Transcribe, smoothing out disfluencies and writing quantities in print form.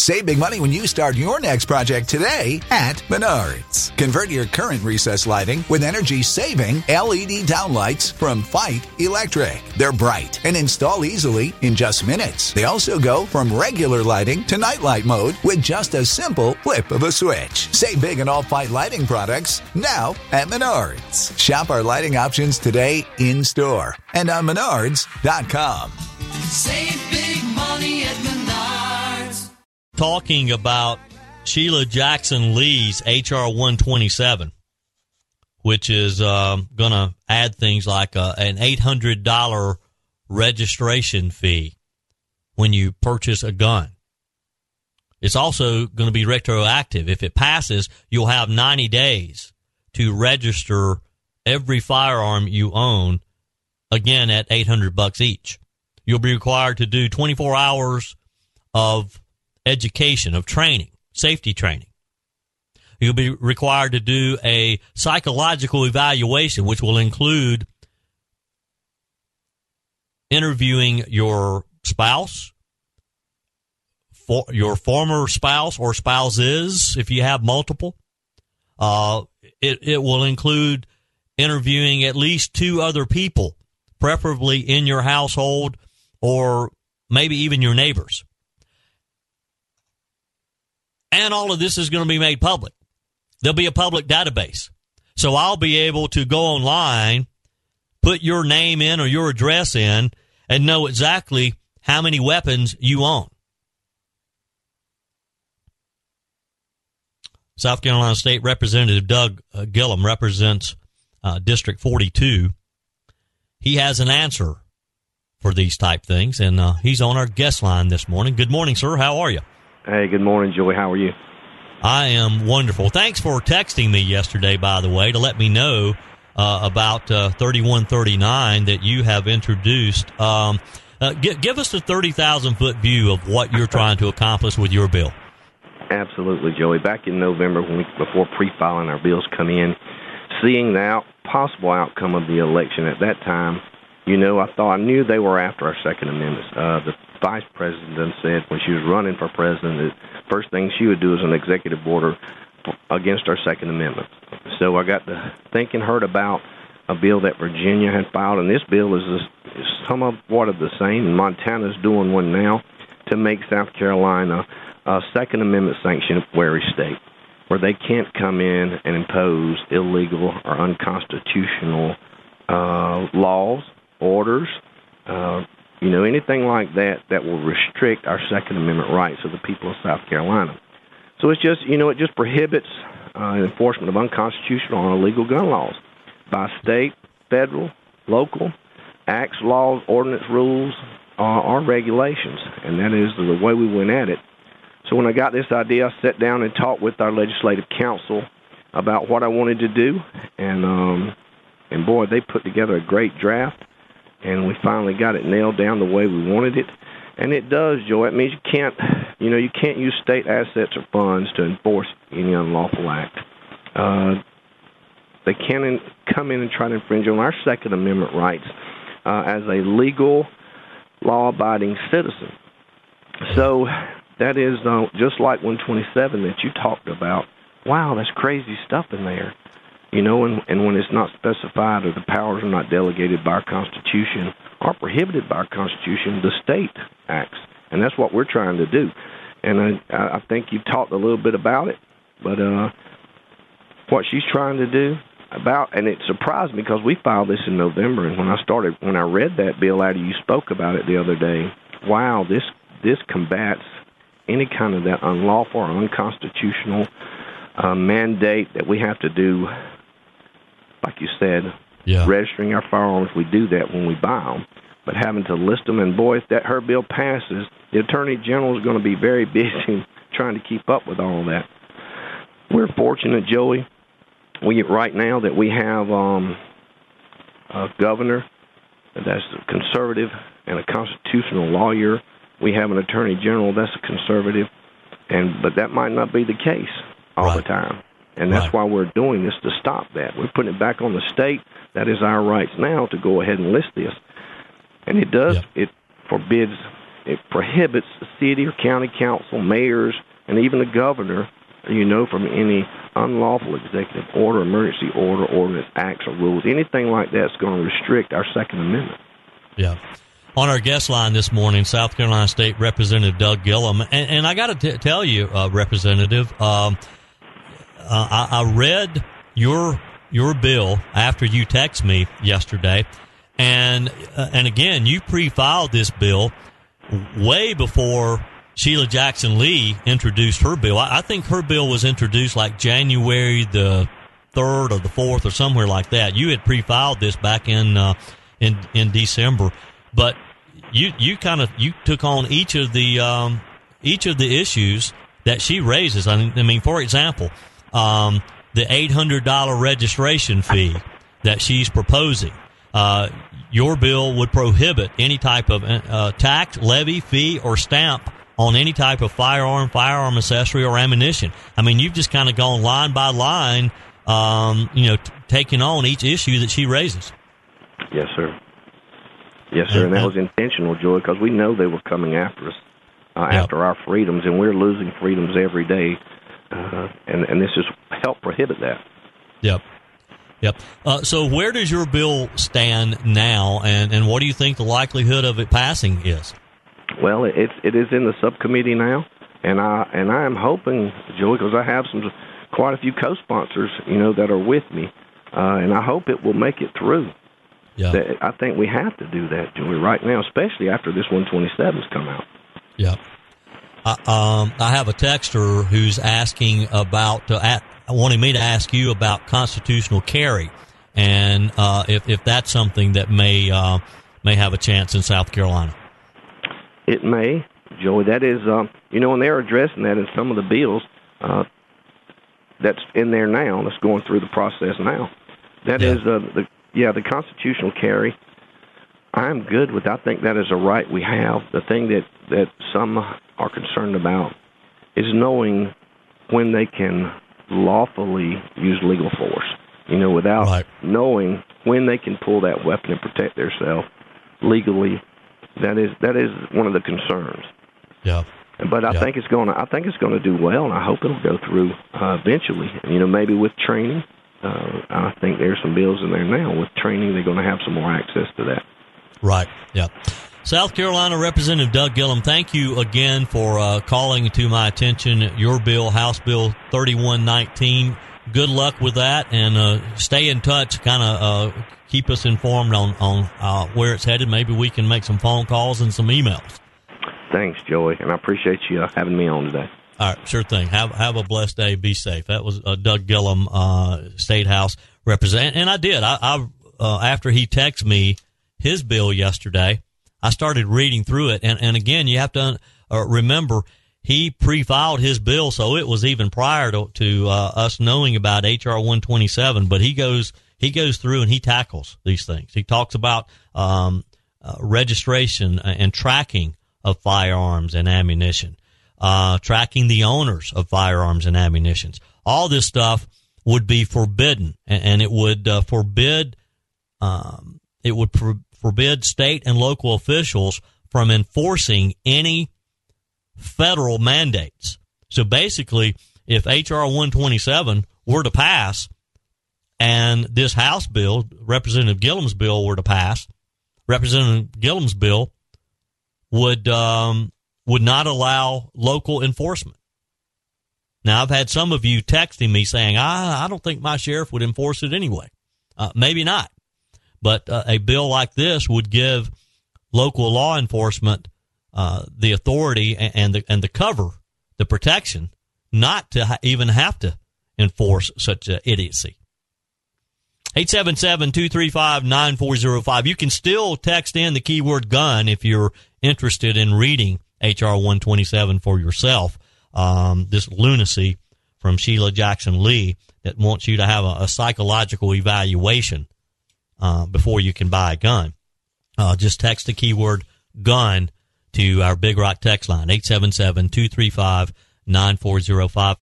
Save big money when you start your next project today at Menards. Convert your current recessed lighting with energy-saving LED downlights from Fight Electric. They're bright and install easily in just minutes. They also go from regular lighting to nightlight mode with just a simple flip of a switch. Save big on all Fight lighting products now at Menards. Shop our lighting options today in-store and on Menards.com. Save big money at Menards. Talking about Sheila Jackson Lee's H.R. 127, which is going to add things like an $800 registration fee when you purchase a gun. It's also going to be retroactive. If it passes, you'll have 90 days to register every firearm you own, again at $800 each. You'll be required to do 24 hours of education, of training, safety training. You'll be required to do a psychological evaluation, which will include interviewing your spouse, your former spouse or spouses, if you have multiple. It will include interviewing at least 2 other people, preferably in your household or maybe even your neighbors. And all of this is going to be made public. There'll be a public database. So I'll be able to go online, put your name in or your address in, and know exactly how many weapons you own. South Carolina State Representative Doug Gillum represents District 42. He has an answer for these type things, and he's on our guest line this morning. Good morning, sir. How are you? Hey, good morning, Joey. How are you? I am wonderful. Thanks for texting me yesterday, by the way, to let me know about 3139 that you have introduced. Give us the 30,000-foot view of what you're trying to accomplish with your bill. Absolutely, Joey. Back in November, before pre-filing our bills come in, seeing the possible outcome of the election at that time, I knew they were after our Second Amendment. The vice president said when she was running for president, the first thing she would do is an executive order against our Second Amendment. So I got to thinking, heard about a bill that Virginia had filed, and this bill is somewhat of the same, and Montana's doing one now to make South Carolina a Second Amendment sanctuary state, where they can't come in and impose illegal or unconstitutional laws, orders, anything like that will restrict our Second Amendment rights of the people of South Carolina. So it's just, it just prohibits enforcement of unconstitutional or illegal gun laws by state, federal, local acts, laws, ordinance, rules, or regulations. And that is the way we went at it. So when I got this idea, I sat down and talked with our legislative council about what I wanted to do. And boy, they put together a great draft. And we finally got it nailed down the way we wanted it. And it does, Joe. It means you can't use state assets or funds to enforce any unlawful act. They can't come in and try to infringe on our Second Amendment rights as a legal, law-abiding citizen. So that is just like 127 that you talked about. Wow, that's crazy stuff in there. And when it's not specified or the powers are not delegated by our Constitution or prohibited by our Constitution, the state acts. And that's what we're trying to do. And I think you talked a little bit about it, but what she's trying to do and it surprised me because we filed this in November, and when I read that bill after you spoke about it the other day, wow, this combats any kind of that unlawful or unconstitutional mandate that we have to do. Like you said, registering our firearms, we do that when we buy them. But having to list them, and boy, if her bill passes, the Attorney General is going to be very busy trying to keep up with all that. We're fortunate, Joey, right now that we have a governor that's a conservative and a constitutional lawyer. We have an Attorney General that's a conservative, but that might not be the case all the time. And that's why we're doing this, to stop that. We're putting it back on the state. That is our rights now to go ahead and list this. And it does, it forbids it prohibits the city or county council, mayors, and even the governor, from any unlawful executive order, emergency order, ordinance, acts, or rules, anything like that's going to restrict our Second Amendment. Yeah. On our guest line this morning, South Carolina State Representative Doug Gillum. And I got to tell you, Representative, I read your bill after you texted me yesterday. And again, you pre-filed this bill way before Sheila Jackson Lee introduced her bill. I think her bill was introduced like January the 3rd or the 4th or somewhere like that. You had pre-filed this back in December, but you took on each of the issues that she raises. I mean, for example, the $800 registration fee that she's proposing. Your bill would prohibit any type of tax, levy, fee, or stamp on any type of firearm accessory, or ammunition. I mean, you've just kind of gone line by line, taking on each issue that she raises. Yes, sir. Yes, sir, and that was intentional, Joy, because we know they were coming after us, after our freedoms, and we're losing freedoms every day, and this has helped prohibit that. Yep. So where does your bill stand now, and what do you think the likelihood of it passing is? Well, it is in the subcommittee now, and I am hoping, Joey, because I have quite a few co-sponsors, that are with me, and I hope it will make it through. Yeah. I think we have to do that, Joey, right now, especially after this 127's come out. Yeah. I have a texter who's asking about wanting me to ask you about constitutional carry, and if that's something that may have a chance in South Carolina. It may, Joey. That is, and they're addressing that in some of the bills that's in there now, that's going through the process now. That is the constitutional carry. I'm good with. I think that is a right we have. The thing that some are concerned about is knowing when they can lawfully use legal force, without knowing when they can pull that weapon and protect themselves legally. That is one of the concerns. Yeah. But I think it's going to do well, and I hope it'll go through eventually. Maybe with training. I think there's some bills in there now with training. They're going to have some more access to that. Right. Yeah. South Carolina Representative Doug Gillum, thank you again for calling to my attention your bill, House Bill 3119. Good luck with that, and stay in touch. Kind of keep us informed on where it's headed. Maybe we can make some phone calls and some emails. Thanks, Joey, and I appreciate you having me on today. All right, sure thing. Have a blessed day. Be safe. That was Doug Gillum, State House Representative, and I did. I after he texted me his bill yesterday, I started reading through it, and again, you have to remember he pre-filed his bill, so it was even prior to us knowing about H.R. 127. But he goes through and he tackles these things. He talks about registration and tracking of firearms and ammunition, tracking the owners of firearms and ammunition. All this stuff would be forbidden, and it would forbid state and local officials from enforcing any federal mandates. So basically, if H.R. 127 were to pass and this House bill, Representative Gillum's bill, were to pass, Representative Gillum's bill would not allow local enforcement. Now, I've had some of you texting me saying, I don't think my sheriff would enforce it anyway. Maybe not. But a bill like this would give local law enforcement the authority and the cover, the protection, not to even have to enforce such idiocy. 877-235-9405. You can still text in the keyword gun if you're interested in reading H.R. 127 for yourself. This lunacy from Sheila Jackson Lee that wants you to have a psychological evaluation before you can buy a gun. Just text the keyword gun to our Big Rock text line, 877-235-9405.